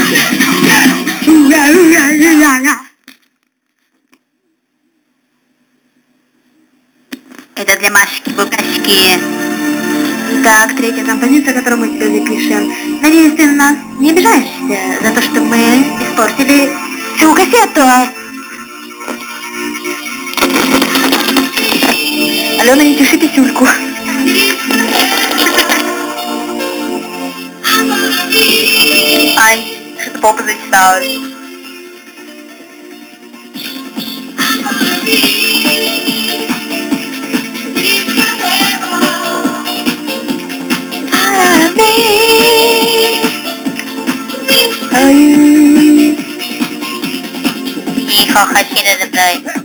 Это для Машки Букашки. Так, третья композиция, которую мы тебе запишем. Надеюсь, ты на нас не обижаешься за то, что мы испортили всю кассету. Алена, не тиши писюльку. Ань, что-то попа зачесалась. Тихо, хочу за мной.